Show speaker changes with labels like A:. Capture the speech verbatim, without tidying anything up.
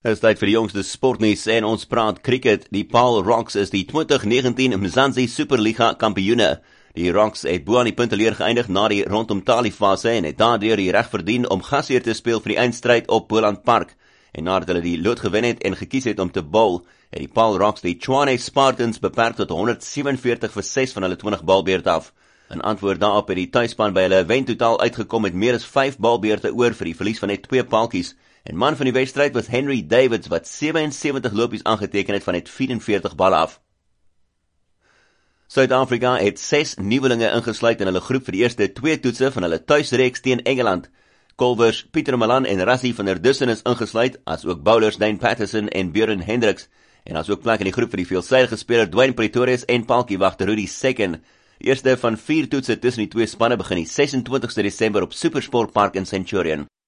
A: Is tyd vir die jongste sportnuus en ons praat cricket. Die Paarl Rocks is die twintig negentien Mzansi Superliga kampioene. Die Rocks het bo aan die punteleer geëindig na die rondom Tali fase en het daardeur die reg verdien om gasheer te speel vir die eindstryd op Boland Park. En nadat hulle die lood gewen het en gekies het om te bowl, het die Paarl Rocks die Tshwane Spartans beperk tot honderd sewenveertig vir ses van hulle twintig balbeurte af. In antwoord daarop het die tuisspan by hulle wentotaal uitgekom met meer as vyf balbeurte oor vir die verlies van net twee paaltjies. En man van die wedstryd was Henry Davids wat sewensewentig lopies aangeteken het van net vyf-en-veertig balle af. Suid-Afrika het ses nuwelinge ingesluit in hulle groep vir die eerste twee toetse van hulle tuisreeks teen Engeland. Kolvers, Pieter Malan en Rassie van der Dussen is ingesluit, as ook bowlers Dane Patterson en Björn Hendricks. En as ook plek in die groep vir die veelsidige speler Dwayne Pretorius en paaltjiewagter Rudy Second. Die eerste van vier toetse tussen die twee spanne begin die ses en twintigste Desember op Supersport Park in Centurion.